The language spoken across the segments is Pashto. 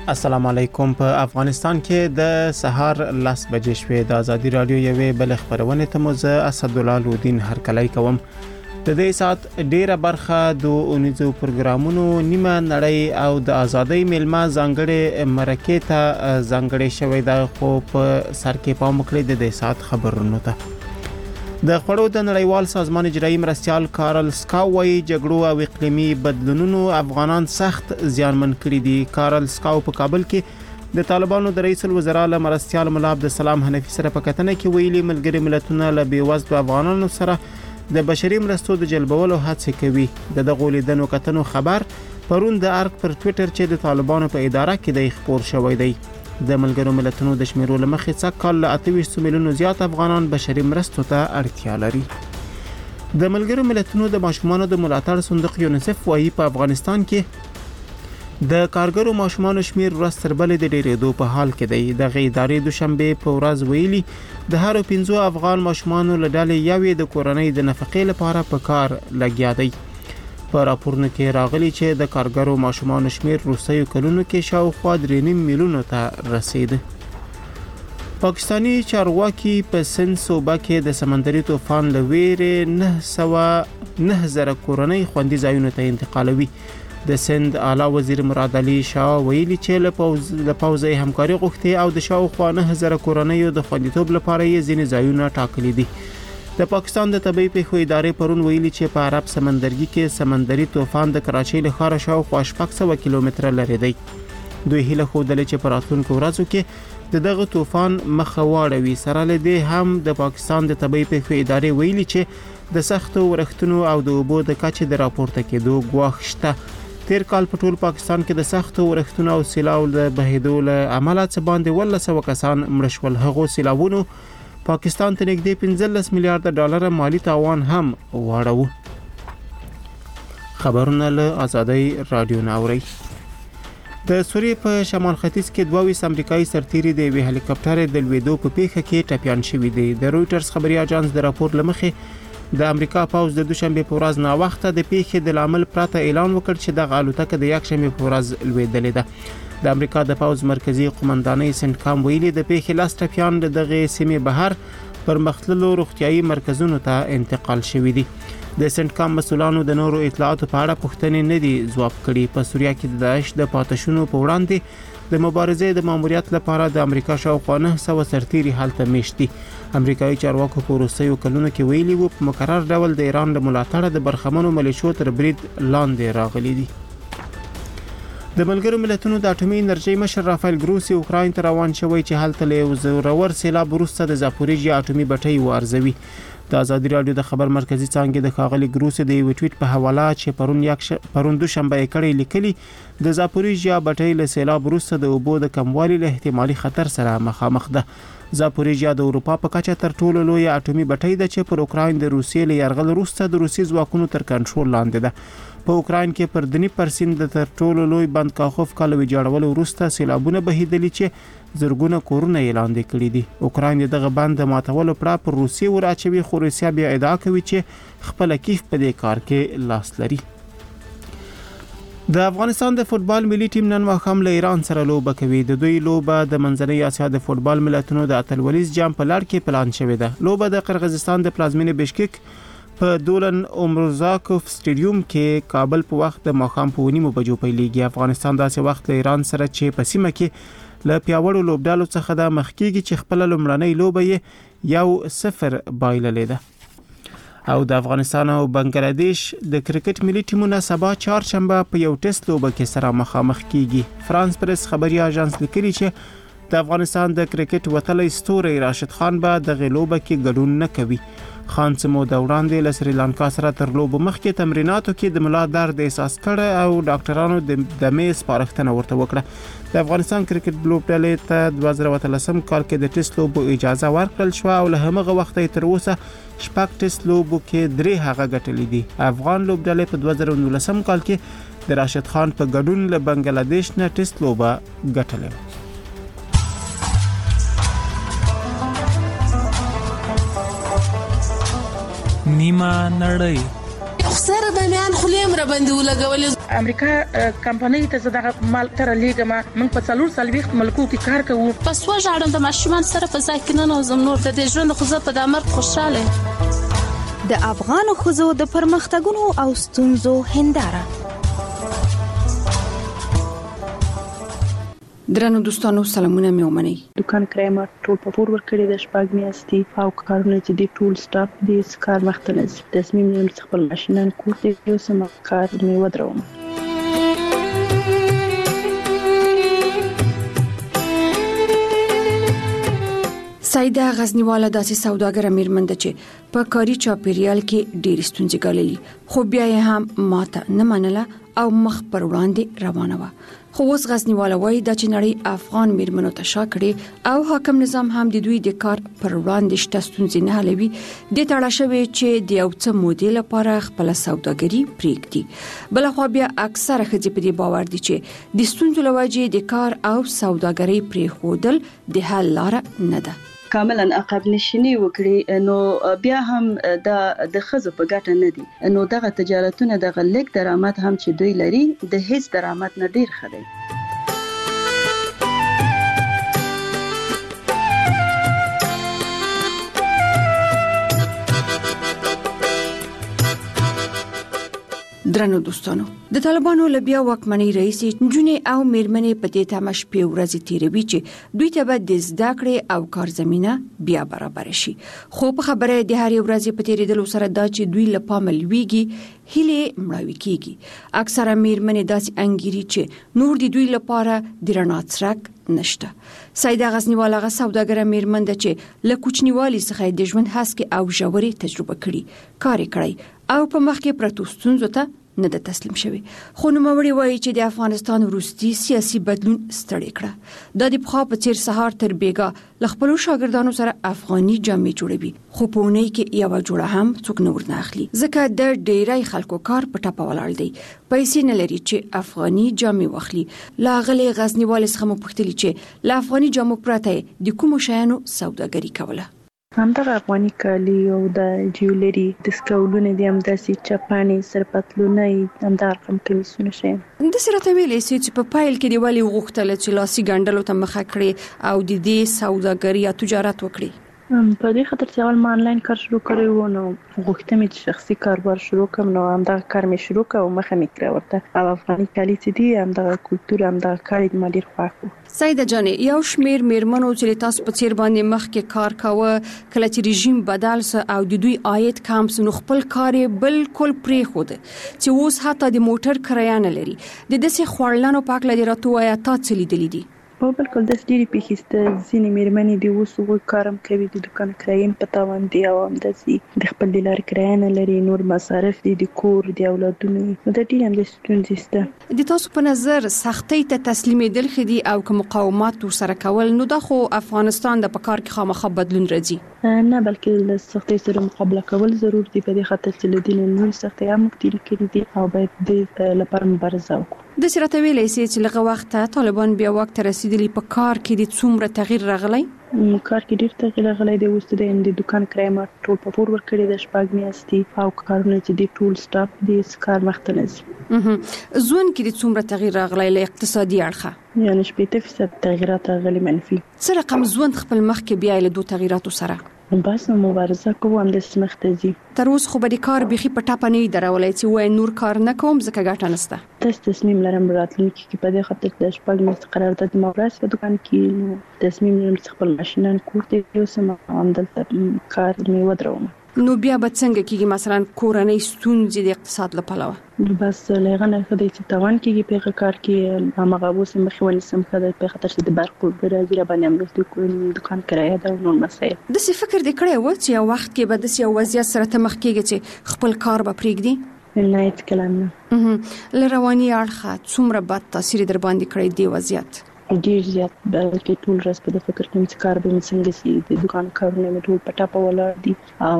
السلام علیکم. په افغانستان کې د سهار 10 بجې شوې د ازادي رادیو یوې بل خبرونه ته مو زه اسد الله لودین هرکلی کوم. د دې سات ډیره برخه د اونیزو پروګرامونو نیمه نړۍ او د ازادۍ میلمه ځانګړي مرکه ته ځانګړي شوې ده، خو په سر کې پام وکړئ د دې سات خبرونو ته. د خړو د نړیوال سازمان اجرایی مرستيال کارل سکاو وايي جګړو او اقلیمي بدلونونو افغانان سخت زیانمن کړي دي. کارل سکاو په کابل کې د طالبانو د رئیس الوزرا له مرستيال مولا عبدالسلام حنفي سره په کتنه کې ویلي ملګری ملتونه له بیوزلو افغانانو سره د بشري مرستو د جلبولو هڅه کوي. د دغه لیدنو کتنو خبر پرون د ارګ پر ټوئیټر چې د طالبانو په اداره کې د خبر شوی دی. د ملګرو ملتونو د شمیرو لمخې څخه کال 28 میلیونو زیات افغانان بشري مرستو ته اړتیا لري. د ملګرو ملتونو د ماشومانو د ملاتړ صندوق یونیسف وايي په افغانستان کې د کارګرو ماشومانو شمیر ورځ تر بلې د ډېرېدو په حال کې دی. د ادارې دوشنبه په ورځ ویلي د هر 15 افغان ماشومانو له ډلې یوې د کورنۍ د نفقې لپاره په کار لګیا دی. په راپورنه کې راغلي چې د کارګرو ماشومانو شمیر روسیو کلونو کې شاوخوا 3.5 میلیونو ته رسید. پاکستانی چارواکي په سند صوبه کې د سمندري طوفان له ویرې 9000 کورنۍ خوندي ځایونو ته انتقالوي. د سند اعلی وزیر مراد علي شاه ویلي چې له پوځي همکاري غوښتي او د شاوخوا 9000 کورنۍ د خوندیتوب لپاره یې ځینې ځایونه ټاکلي دي. د پاکستان د طبي پیښو ادارې پرون ویلي چې په عرب سمندرګي کې سمندري طوفان د کراچۍ له ښاره شاوخوا 600 کیلومتره لري دی. دوی هیله خوده چې په راتلونکو ورځو کې دغه طوفان مخه واړوي. سره له دې هم د پاکستان د طبي پیښو ادارې ویلي چې د سختو ورښتونو او د اوبو د کچې د راپورته کېدو ګواښ شته. تیر کال په ټول پاکستان کې د سختو ورښتونو او سیلاو د بهیدو له امله څه باندې 100 کسان مړ شول. هغو سیلاوونو پاکستان ته نږدې 15 میلیارډ ډالر مالی تاوان هم واړو. خبرونه له ازادۍ رادیو ناوري. د سوریې په شمال ختیځ کې 22 امریکایي سرتیري د یوې هلیکاپټر د لویدو په پیښه کې ټپیان شوي دي. د رويټرز خبري اژانس د راپور لمخې د امریکا پوځ د دوشنبه په ورځ نا وخته د پیښې د لامل پرته اعلان وکړ چې د الوتکه د یکشنبه په ورځ لویدلې ده. د امریکا د پوځ مرکزی قومندانۍ سنټکام ویلي د پیښې لاس ټپیان دغه سیمې بهر پر مختلفو روغتيایي مرکزونو ته انتقال شوي دي. د سنټکام مسولانو د نورو اطلاعاتو په اړه پوښتنې نه دي ځواب کړي. په سوریه کې د داعش د پاتشونو په وړاندې د مبارزې د ماموریت لپاره د امریکا شاوخوا 900 سرتیري هلته میشت دي. امریکایي چارواکو په روسیو کلونو کې ویلي وو په مقرر ډول د ایران له ملاتړه د برخمنو ملیشو تر برید لاندې راغلي دي. د ملګرو ملتونو د اټومي انرژي مشر رافایل ګروسي اوکراین ته روان شوی چې هلته له زورور سیلاب وروسته د زاپوریژیا اټومي بټۍ وارزوي. د ازادي رادیو د خبر مرکزی څانګې د ښاغلي ګروسي د یو ټویټ په حواله چې پرون دوشنبه کړي لیکلي د زاپوریژیا بټۍ له سیلاب وروسته د اوبو د کموالي له احتمالي خطر سره مخامخ ده. زاپوریژیا د اروپا په کچه تر ټولو لوی اټومي بټۍ ده چې پر اوکراین د روسیې له یرغل وروسته د روسي ځواکونو تر کنټرول لاندې ده. په اوکراین کې پر دنیپر د تر ټولو لوی بند کاخوف کال ویجاړولو وروسته سیلابونه بهیدلي چې زرګونه کورونه یې لاندې کړي دي. اوکراین دغه بند د ماتولو پړه پر روسیې وراچوي، خو روسیا بیا ادعا کوي چې خپل کیف په دې کار کې لاس لري. د افغانستان د فوتبال ملي ټیم نن ماښام له ایران سره لوبه کوي. د دوی لوبه د منځنۍ اسیا د فوتبال ملتونو د اتلولیز جام په لړ کې پلان شوې ده. لوبه د قرغیزستان د پلازمینې بشکک په دولن عمرزاکوف سټیډیوم کې کابل په وخت د ماښام په 9 بجو پیلېږي. افغانستان داسې وخت له ایران سره چې په سیمه کې له پیاوړو لوبډالو څخه د مخکېږي چې خپل لومړنۍ لوبه یې 1-0 بایللې ده. او د افغانستان او بنگلاديش د کرکټ ملي ټیمونه سبا چهارشنبه په یو ټیسټ لوبه کې سره مخامخ کیږي. فرانس پریس خبري اژانس لیکلي چې د افغانستان د کرکټ وتلی ستوري راشد خان به د غلوبه کې ګډون نه کوي. خان سمو د وړاندې له سریلانکا سره تر لوبو مخکې تمریناتو کې د ملا درد احساس کړ او ډاکټرانو د میز سپارښتنه ورته وکړه. د افغانستان کرکټ لوبډلې ته 2013 کال کې د ټیسټ لوبو اجازه ورکړل شو او له همغه وخته تر اوسه شپږ ټیسټ لوبو کې 3 هغه ګټلې دي. افغان لوبډلې په 2019 کال کې د راشد خان په ګډون له بنگلاديش نه ټیسټ لوبه ګټلې. نیمه نړۍ خسر بامیان خلیم را باندې ولګولې. امریکا کمپنۍ ته زړه مال تر لیګما موږ په 4 ملکو کې کار کوو. پس وژاړم د ماشومان سره په ځای کې نه نوزم نور د دې ژوند خو زه په دمر خوشاله. د افغان ښځو د پرمختګونو او ستونزو هنداره. درنو دوستانو سلامونه مې ومنئ. دکان کرایه ټول په پور ورکړي د شپږ میاشتې او کارونه چې دی ټول سټاپ دې کار مخته نه ځي. تصمیم نیول چې خپل ماشینان کور ته یو سم کار مې ودروم. سایده غزنیواله داسې سوداګره میرمن ده چې په کاري چاپیریال کې ډېر ستونزې ګاللې، خو بیا یې هم ماته نه منله او مخ پر وړاندې روانه وه. خو اوس غزنیواله وایي دا چې نړۍ افغان میرمنو ته شا کړي او حاکم نظام هم د دوی د کار پر وړاندې شته ستونزې نه حلوي. دې ته اړه شوې چې د یو څه مودې لپاره خپل سوداګري پرېږدي. بلخوا بیا اکثره ښځې په دې باور دي چې د ستونزو له وجې د کار او سوداګري پرېښودل د حل لاره نه ده. کاملا عقب نشینی وکړي نو بیا هم د خزو په ګټه نه دي. نو دغه تجارتونه دغه لیک درآمد هم چې دوی لري د هیڅ درآمد نه ډیر ښه دی. درنو دوستانو، د طالبانو لبیا واکمنۍ رئیس جونې او میرمنې په دې تمه شپې ورځې تیروي چې دوی ته به د زده کړې او کار زمينه بیا برابر شي. خو په خبره د هر ورځې په تیریدلو سره دا چې دوی لپاره لویږي هله مړاوي کیږي. اکثره میرمنې داسې انګيري چې نور د دوی لپاره د رڼا څرک نشته. سایده غزنیواله غا سوداګره میرمن ده چې له کوچنیوالي څخه د ژوند هڅه او ژورې تجربه کړي، کار کړی او په مخ کې پرتو ستونزو ته نه ده تسلیم شوی. خو نوموړي وایي چې د افغانستان وروستي سیاسي بدلون ستړی کړه. د پخوا په څیر سهار تر بیګا ل خپل شاګردانو سره افغاني جامې جوړوي، خو په اونۍ کې یو جوړه هم څوک نه ورنه اخلي ځکه د ډیری خلکو کار په ټاپه ولاړ دی. پیسې نه لري چې افغاني جامې واخلي. لاغلي غزنیوال څخه مو پوښتنه چې ل افغاني جامو پرته د کوم شیانو سوداګري کوله. همدغه افغاني کالي او د جیولري د سکولونه دي، همداسې چپانې، سرپتلونه، همدغه رقم کمیسونه شي. د سره ویلې چې په پایل کې دی ولی غوښتل چې لاسي ګڼډلو ته مخه کړي او د دې سوداګري یا تجارت وکړي. په دې خاطر چې اول ما آنلاین کار شروع کړی و نو غوښتم چې شخصي کاروبار شروع کړم. نو همدغه کار مې شروع کړ او مخه مې کړ ورته او افغاني کالي چې دي همدغه کلتور همدغه کار دې ما ډیر خوښ و. سیده جانې، یو شمیر میرمنو چې تاسو په څیر باندې مخ کې کار کاوه کله چې رژیم بدل سه او د دوی عاید کم سه نو خپل کار بالکل پرې خود چې اوس حتی د موټر کرایه نه لري. د دسې خړلانو پاک لري راتو آیا تا څه لیدلې دي؟ په بالکل د ډېری پیښسته ځینې میرمنې دی اوس وګ کارم کوي د دکان کرایم په تاوان دی او همداسې د خپل د لار کرایه نه لري، نور مصارف دي د کور د اولادونو د ډېر هم د ستونزې سته. د تاسو په نظر سختۍ ته تسلیمېدل خدي او کوم مقاومت سره کول نو د خو افغانستان د پکار کې خامخا بدلون راځي؟ نه، بلکې له سختۍ سره مقابله کول ضرور دي. په دې خاطر چې له دې نور سختۍ هم مختلف کړي دي او باید د لپاره مبارزه وکړو. د سرته ویلې چې لغه وخت طالبان بیا وخت رسیدلی په کار کې د څومره تغییر راغلی؟ کار کې ډیر تغییر راغلی دی. اوس د دکان کرایه ټول په پور ورکړي د شپږ میاشتې او کارونه چې دی ټول سټاپ دي کار مخته نه ځي. ځوان کې د څومره تغییر راغلی له اقتصادي اړخه؟ یعنی 80% تغیرات راغلي منفي. څه رقم ځوان خپل مخ کې بیا له دوه تغیراتو سره بس مبارزه کوو هم د سمخته دي. تر اوس خو به د کار بيخي په ټاپه نه درولای چې وای نور کار نه کوم ځکه ګټه نشته. تاسو تصمیم لرم راتلونکي کې په دې خاطر د شپږ میاشتې قرارداد مبارزه په دکان کې نو تصمیم لرم چې خپل ماشینان کور ته یو سم عمدلته کار مې ودروم. نو بیا به څنګه کېږي مثلا کورنۍ ستونزې د اقتصاد لپاره؟ بس لغنه خدای چې توان کېږي په کار کې هغه اوس مخې ونیسم خدای په خاطر چې د برق په راځي را باندې امرسته کوم دکان کرایه دا نور مسایل. د څه فکر دې کړی و چې یو وخت کې به د یو وضعیت سره ته مخ کېږي چې خپل کار به پرېږدي؟ نه هیڅ کلام نه. لرواني اړخه څومره بد تاثیر در باندې کړی دی وضعیت؟ ډیر زیات، بلکې ټول ورځ په فکر کې چې کار به څنګه سي د دکان کارونه مې ټول پټه په ولاړ دي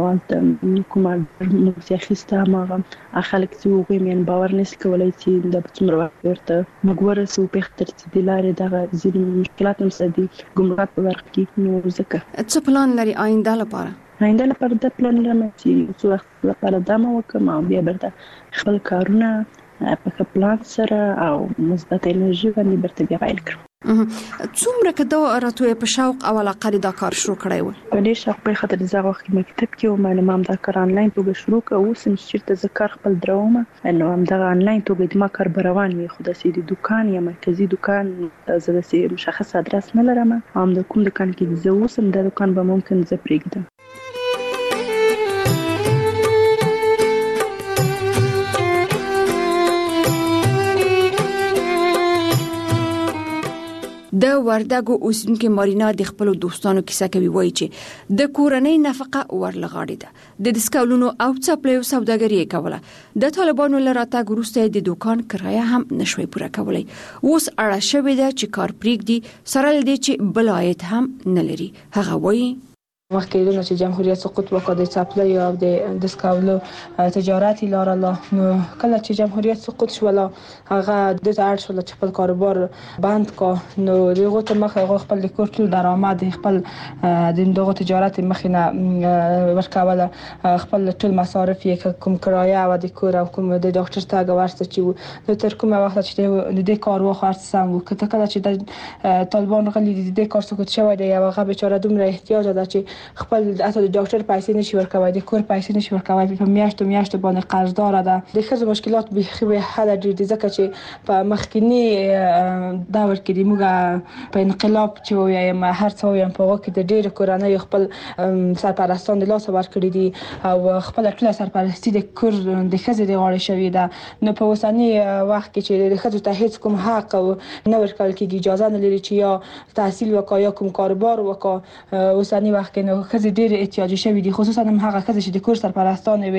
او کومه موږ اخیسته هغه خلک چې وګوري مې باور نشي کولای چې د څومره وخت ورته موږ ورسو په خاطر چې د لارې دغه ځینې مشکلات هم سدي ګمرک په ورخ کې نو ځکه څه پلان لري آینده لپاره؟ آینده لپاره د پلان لرم چې څو وخت لپاره دمه وکم او بیا برته خپل کارونه په پلان سره او مثبت انرژي باندې برته بیا پیل کړم. څومره کده راته په شوق او علاقه دا کار شروع کړی و؟ په دې شوق په خاطر ځکه وخت مکتب کې او معلومات دا کار انلاین توګه شروع کوم سم چې د ذکر خپل درومه نو هم دا انلاین توګه د ما کار روان وي خو د سې دکان یا مرکزی دکان زه د سې مشخص ادرس نه لرم هم د کوم دکان کې زه اوسم د دکان به ممکن زه پرېږدم. د وردګو اوسونکو مارینا د خپل دوستانو کیسه کوي وایي چې د کورنۍ نفقه ورلغاړي ده د ډسکاولونو او چپلیو سوداګري کوله د طالبانو لراته ګروسته د دکان کرایه هم نشوي پوره کولای اوس اړه شوې ده چې کار پریږدي سره لدې چې بلایت هم نه لري. هغه وایي مخکې د جمهوریت سقوط وکړ د چپلی او د ډسکاولو تجارتي لارله نو کله چې جمهوریت سقوط شول هغه د اړ شول چې خپل کاروبار بند کا نو دغه ته مخه خپل کور ټول درآمد خپل د دغه تجارت مخینه ورکوله خپل ټول مصارف یې کوم کرایه او د کور او کوم د ډاکټر ته ورسته چې نو تر کومه وخت چې د کار وخت سم وکړه کله چې د طالبان غلي د کار سقوط شوی دی هغه بیچاره دومره احتیاج ده چې خپل اته د ډاکټر پیسې نشي ورکوي د کور پیسې نشي ورکوي په میاشتو باندې قرضدار ده د خزو مشکلات به حل ډیر دي ځکه چې په مخکینی دور کې موږ په انقلاب چې وایم هر څو یم په وخت کې د ډیر کورنۍ خپل سرپرستان د لاس ورکړي دي او خپل ټول سرپرستی د کور د خزو د غاړه شوی ده نو په اوسنی وخت کې چې د خزو ته هیڅ کوم حق او نه ورکول کېږي اجازه نه لري چې یا تحصیل وکړي یا کوم کاروبار وکړي اوسنی وخت کې خزي ډېر احتیاجي شوی دي خصوصا هم هغه خزي چې د کور سرپرستان وي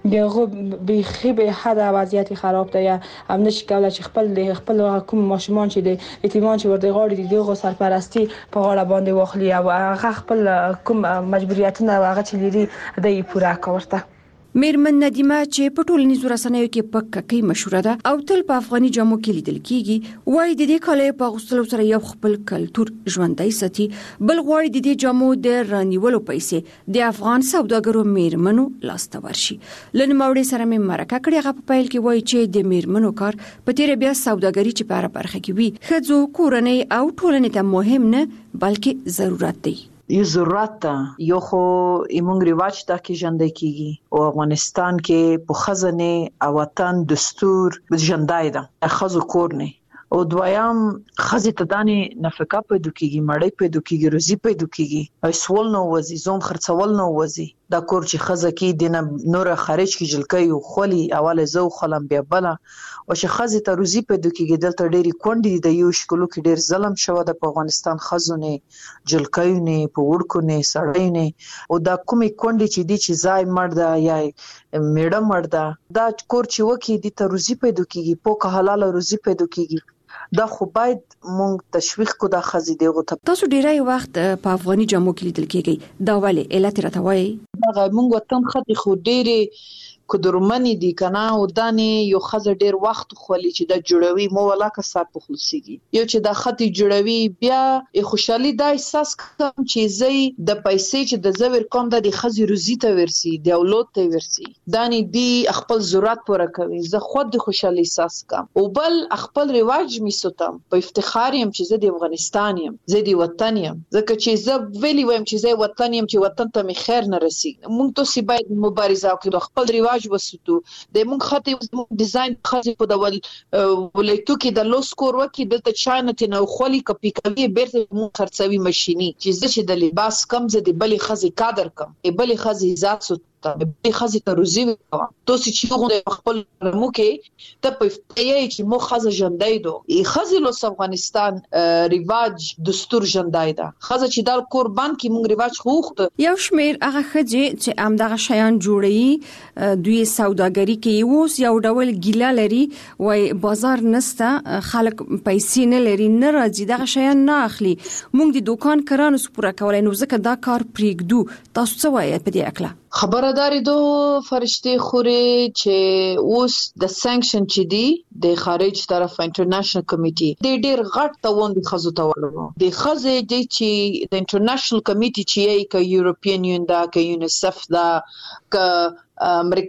دغه به حد وضعیت خراب ده هم نشي کولای چې خپل کوم ماشومان چې د یتیمان چې ورته غاړي دي دغه سرپرستی په غاړه باندې واخلي او هغه خپل کوم مجبوریتونه هغه چې لري د پوره کورته. میرمن ندیمه چې په ټولنیزو رسنیو کې په ککې مشهوره ده او تل په افغاني جامو کې لیدل کیږي وایي د دې کالي په غوښتلو سره یو خپل کلچر ژوندۍ ساتي بل غواړي د دې جامو د رانیولو پیسې د افغان سوداګرو میرمنو لاسته ورشي. لن ماوړي سره مې مرکه کړې هغه په پیل کې وایي چې د میرمنو کار په تیر بیا سوداګري چې په برخه کې وي خځو کورنۍ او ټولنې ته مهم نه بلکې ضرورت دی. یو ضرورت ده یو خو ایمونګ ریواج دا کې ژوندۍ کیږي او افغانستان کې په خزانه او وطن دستور ژوندۍ ده خزو کور نه او دویم خزي ته داني نفقه پیدا کیږي مړی پیدا کیږي روزي پیدا کیږي او سوال نو وزي زوم خرڅول نو وزي دا کور چې خزه کې دینه نور خارج کی جلکې او خولي اوله زو خلم بیا بلا او چې خزي ته روزي پیدا کیږي دلته ډېری کونډې د یو شکلو کې ډېر ظلم شوه د افغانستان خزونه جلکېونه په وړکونه سړېونه او دا کومې کونډې چې دي چې ځای مرده یا میړه مرده دا کور چې وکی دي ته روزي پیدا کیږي په حلال روزي پیدا کیږي دا خو باید مونږ تشویق کو دا خزي دیغه ته. تاسو ډیری وخت په افغاني جامو کې لیدل کېږي دا ولې علت راته وایي؟ دا مونږ وطن خدي خو ډېری کدرمنی دي کنه او دانه یو خزه ډیر وخت خولي چې د جوړوي مو ولاکه صاحب خلاصيږي یو چې د خطي جوړوي بیا خوشحالي د احساس کوم چې زی د پیسې چې د زویر کوم د خزي روزي ته ورسي د اولاد ته ورسي دانه دی خپل ضرورت پوره کوي زه خود د خوشحالي احساس کوم او بل خپل رواج می ستم په افتخار يم چې زه د افغانستان يم زه د وطن يم ځکه چې زه ویلی وایم چې زه وطن يم چې وطن ته می خیر نه رسي مونږ ته سی باید مبارزه وکړو خپل رواج وسوتو د مونږ خطي ډیزاین خزي په ډول ولایتو کې د لوس کور وکي دلته چانه نه خولي کپی کوي بیرته مونږ خرڅوي ماشيني چې چې د لباس کم زه د بلی خزي قادر کم بلی خزي ذات سوت بلی خزي ته روزي وکم تو چې غوډه خپل مو کې ته په فتیه چې مو خزه ژوندۍ دو خزي له افغانستان رواج دستور ژوندۍ ده خزه چې د قربان کې مونږ رواج خوخت یو شمیر هغه خځې چې ام دغه شیان جوړي دوی سوداګری کې اوس یو ډول ګیله لري وای بازار نسته خلک پیسې نه لري نه راځي دغه شیان نه اخلي مونږ د دکان کرانو سپوره کولای نو ځکه دا کار پریږدو تاسو څه وایي په دې اړه خبرداري دو فرشتي خوري چې اوس د سانکشن چې دی د خارج طرف انټرنیشنل کمیټي د ډیر غټ توون د خزو تولو د خزه د چې د انټرنیشنل کمیټي چې ای ک یورپین یون دا ک یونیسف دا ک امریکا